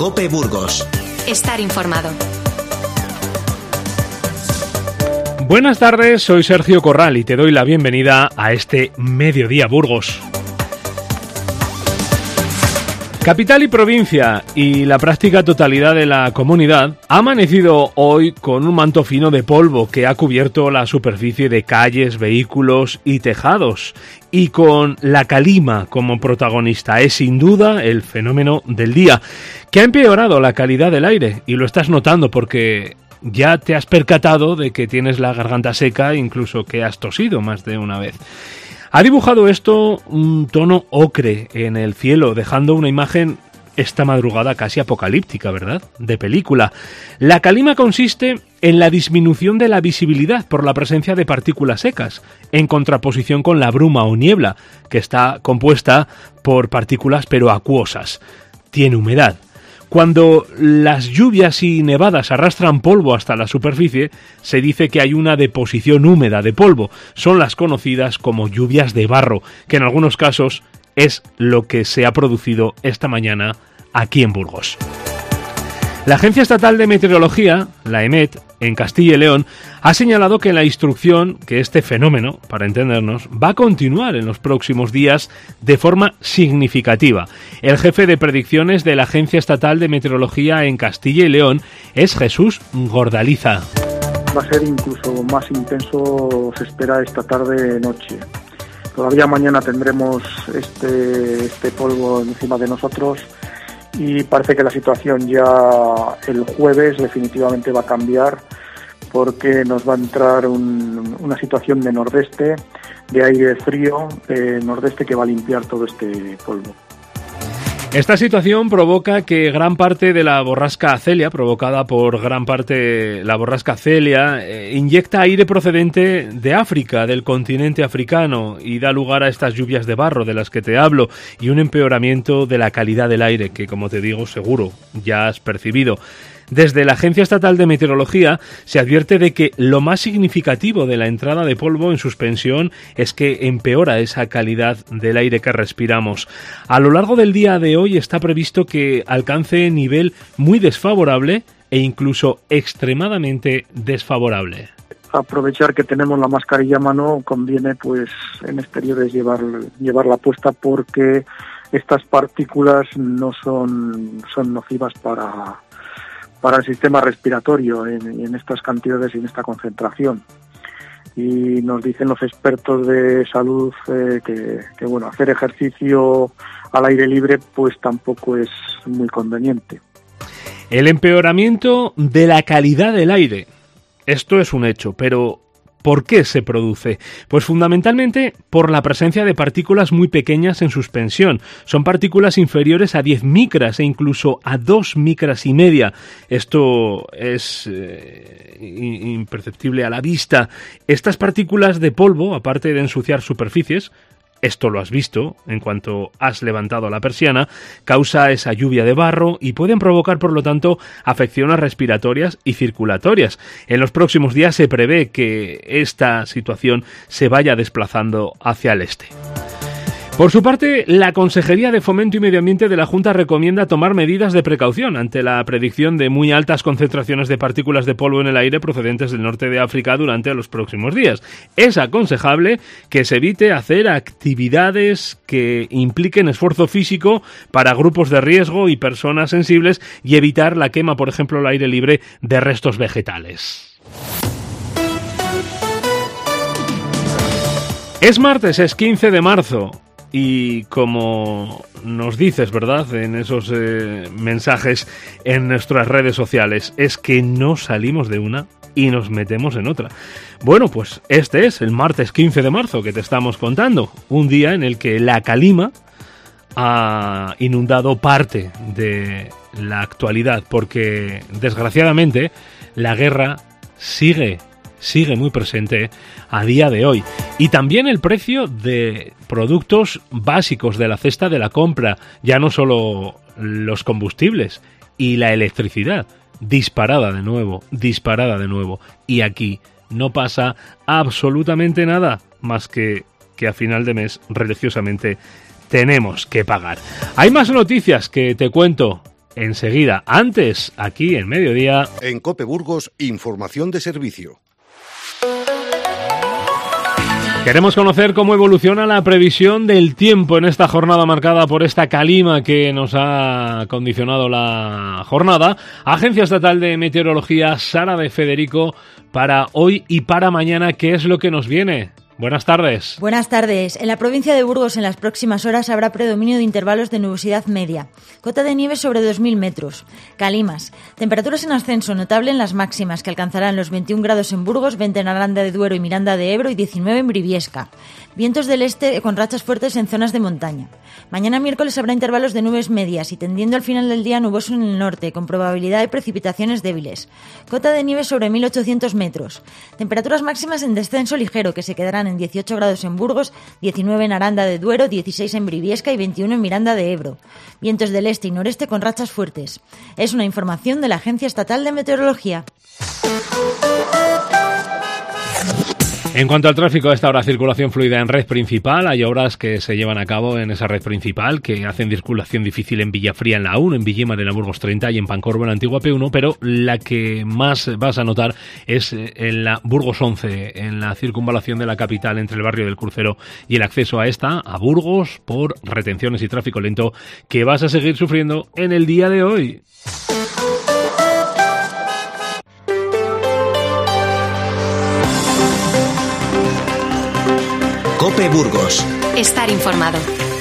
COPE Burgos. Estar informado. Buenas tardes, soy Sergio Corral y te doy la bienvenida a este Mediodía Burgos. Capital y provincia y la práctica totalidad de la comunidad ha amanecido hoy con un manto fino de polvo que ha cubierto la superficie de calles, vehículos y tejados, y con la calima como protagonista. Es sin duda el fenómeno del día, que ha empeorado la calidad del aire, y lo estás notando porque ya te has percatado de que tienes la garganta seca, incluso que has tosido más de una vez. Ha dibujado esto un tono ocre en el cielo, dejando una imagen esta madrugada casi apocalíptica, ¿verdad? De película. La calima consiste en la disminución de la visibilidad por la presencia de partículas secas, en contraposición con la bruma o niebla, que está compuesta por partículas pero acuosas. Tiene humedad. Cuando las lluvias y nevadas arrastran polvo hasta la superficie, se dice que hay una deposición húmeda de polvo. Son las conocidas como lluvias de barro, que en algunos casos es lo que se ha producido esta mañana aquí en Burgos. La Agencia Estatal de Meteorología, la EMET, en Castilla y León, ha señalado que la instrucción, que este fenómeno, para entendernos, va a continuar en los próximos días de forma significativa. El jefe de predicciones de la Agencia Estatal de Meteorología en Castilla y León es Jesús Gordaliza. Va a ser incluso más intenso, se espera esta tarde-noche. Todavía mañana tendremos este polvo encima de nosotros. Y parece que la situación ya el jueves definitivamente va a cambiar, porque nos va a entrar una situación de nordeste, de aire frío, nordeste, que va a limpiar todo este polvo. Esta situación provoca que gran parte de la borrasca Celia, provocada por gran parte la borrasca Celia, inyecta aire procedente de África, del continente africano, y da lugar a estas lluvias de barro de las que te hablo, y un empeoramiento de la calidad del aire que, como te digo, seguro ya has percibido. Desde la Agencia Estatal de Meteorología se advierte de que lo más significativo de la entrada de polvo en suspensión es que empeora esa calidad del aire que respiramos. A lo largo del día de hoy está previsto que alcance nivel muy desfavorable e incluso extremadamente desfavorable. Aprovechar que tenemos la mascarilla a mano, conviene pues en exteriores llevarla puesta, porque estas partículas no son nocivas para el sistema respiratorio en estas cantidades y en esta concentración. Y nos dicen los expertos de salud que bueno, hacer ejercicio al aire libre pues tampoco es muy conveniente. El empeoramiento de la calidad del aire. Esto es un hecho, pero ¿por qué se produce? Pues fundamentalmente por la presencia de partículas muy pequeñas en suspensión. Son partículas inferiores a 10 micras e incluso a 2 micras y media. Esto es imperceptible a la vista. Estas partículas de polvo, aparte de ensuciar superficies, esto lo has visto en cuanto has levantado la persiana, causa esa lluvia de barro y pueden provocar, por lo tanto, afecciones respiratorias y circulatorias. En los próximos días se prevé que esta situación se vaya desplazando hacia el este. Por su parte, la Consejería de Fomento y Medio Ambiente de la Junta recomienda tomar medidas de precaución ante la predicción de muy altas concentraciones de partículas de polvo en el aire procedentes del norte de África durante los próximos días. Es aconsejable que se evite hacer actividades que impliquen esfuerzo físico para grupos de riesgo y personas sensibles, y evitar la quema, por ejemplo, al aire libre, de restos vegetales. Es martes, es 15 de marzo. Y como nos dices, ¿verdad?, en esos mensajes en nuestras redes sociales, es que no salimos de una y nos metemos en otra. Bueno, pues este es el martes 15 de marzo que te estamos contando, un día en el que la calima ha inundado parte de la actualidad, porque desgraciadamente la guerra sigue muy presente a día de hoy. Y también el precio de productos básicos de la cesta de la compra, ya no solo los combustibles y la electricidad, disparada de nuevo. Y aquí no pasa absolutamente nada más que a final de mes religiosamente tenemos que pagar. Hay más noticias que te cuento enseguida. Antes, aquí en Mediodía. En COPE Burgos, información de servicio. Queremos conocer cómo evoluciona la previsión del tiempo en esta jornada marcada por esta calima que nos ha condicionado la jornada. Agencia Estatal de Meteorología, Sara de Federico, para hoy y para mañana, ¿qué es lo que nos viene? Buenas tardes. Buenas tardes. En la provincia de Burgos en las próximas horas habrá predominio de intervalos de nubosidad media. Cota de nieve sobre 2.000 metros. Calimas. Temperaturas en ascenso notable en las máximas que alcanzarán los 21 grados en Burgos, 20 en Aranda de Duero y Miranda de Ebro y 19 en Briviesca. Vientos del este con rachas fuertes en zonas de montaña. Mañana miércoles habrá intervalos de nubes medias y tendiendo al final del día nuboso en el norte con probabilidad de precipitaciones débiles. Cota de nieve sobre 1.800 metros. Temperaturas máximas en descenso ligero que se quedarán en 18 grados en Burgos, 19 en Aranda de Duero, 16 en Briviesca y 21 en Miranda de Ebro. Vientos del este y noreste con rachas fuertes. Es una información de la Agencia Estatal de Meteorología. En cuanto al tráfico, a esta hora circulación fluida en red principal. Hay obras que se llevan a cabo en esa red principal que hacen circulación difícil en Villafría en la 1, en Villémar en la Burgos 30 y en Pancorbo en la antigua P1, pero la que más vas a notar es en la Burgos 11, en la circunvalación de la capital entre el barrio del Crucero y el acceso a esta, a Burgos, por retenciones y tráfico lento que vas a seguir sufriendo en el día de hoy. COPE Burgos. Estar informado.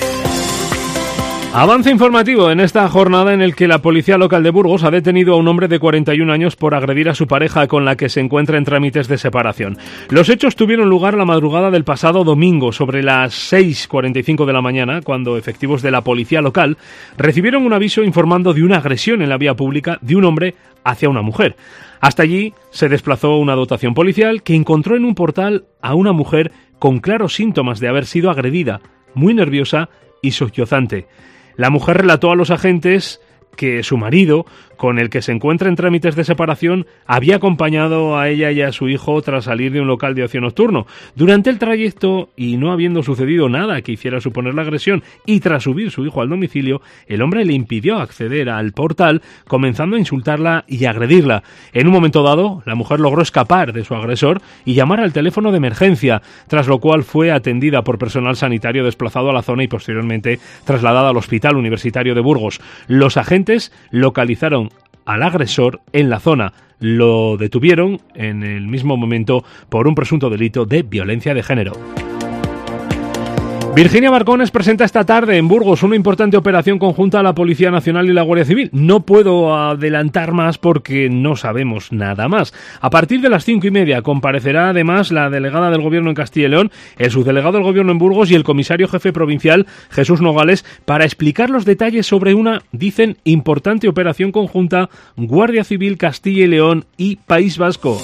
Avance informativo en esta jornada en el que la Policía Local de Burgos ha detenido a un hombre de 41 años por agredir a su pareja con la que se encuentra en trámites de separación. Los hechos tuvieron lugar la madrugada del pasado domingo, sobre las 6:45 de la mañana, cuando efectivos de la Policía Local recibieron un aviso informando de una agresión en la vía pública de un hombre hacia una mujer. Hasta allí se desplazó una dotación policial que encontró en un portal a una mujer con claros síntomas de haber sido agredida, muy nerviosa y sollozante. La mujer relató a los agentes que su marido, con el que se encuentra en trámites de separación, había acompañado a ella y a su hijo tras salir de un local de ocio nocturno. Durante el trayecto, y no habiendo sucedido nada que hiciera suponer la agresión, y tras subir su hijo al domicilio, el hombre le impidió acceder al portal, comenzando a insultarla y agredirla. En un momento dado, la mujer logró escapar de su agresor y llamar al teléfono de emergencia, tras lo cual fue atendida por personal sanitario desplazado a la zona y posteriormente trasladada al Hospital Universitario de Burgos. Los agentes localizaron al agresor en la zona. Lo detuvieron en el mismo momento por un presunto delito de violencia de género. Virginia Barcones presenta esta tarde en Burgos una importante operación conjunta a la Policía Nacional y la Guardia Civil. No puedo adelantar más porque no sabemos nada más. A partir de las 5:30 comparecerá además la delegada del Gobierno en Castilla y León, el subdelegado del Gobierno en Burgos y el comisario jefe provincial Jesús Nogales para explicar los detalles sobre una, dicen, importante operación conjunta Guardia Civil, Castilla y León y País Vasco.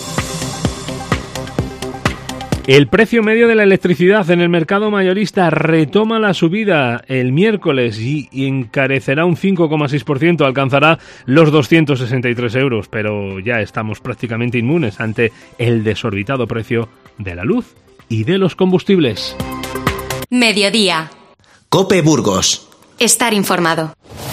El precio medio de la electricidad en el mercado mayorista retoma la subida el miércoles y encarecerá un 5,6%, alcanzará los 263 euros, pero ya estamos prácticamente inmunes ante el desorbitado precio de la luz y de los combustibles. Mediodía. COPE Burgos. Estar informado.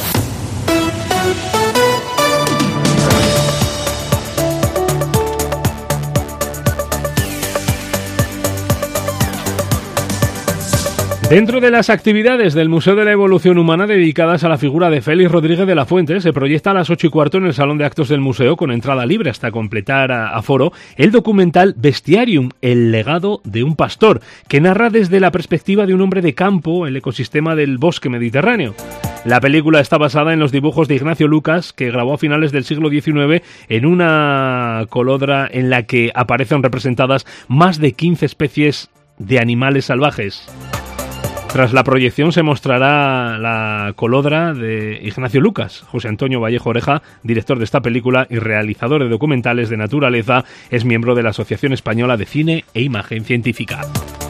Dentro de las actividades del Museo de la Evolución Humana dedicadas a la figura de Félix Rodríguez de la Fuente, se proyecta a las 8:15 en el Salón de Actos del Museo, con entrada libre hasta completar aforo, el documental Bestiarium, el legado de un pastor, que narra desde la perspectiva de un hombre de campo el ecosistema del bosque mediterráneo. La película está basada en los dibujos de Ignacio Lucas, que grabó a finales del siglo XIX en una colodra en la que aparecen representadas más de 15 especies de animales salvajes. Tras la proyección se mostrará la colodra de Ignacio Lucas. José Antonio Vallejo Oreja, director de esta película y realizador de documentales de naturaleza, es miembro de la Asociación Española de Cine e Imagen Científica.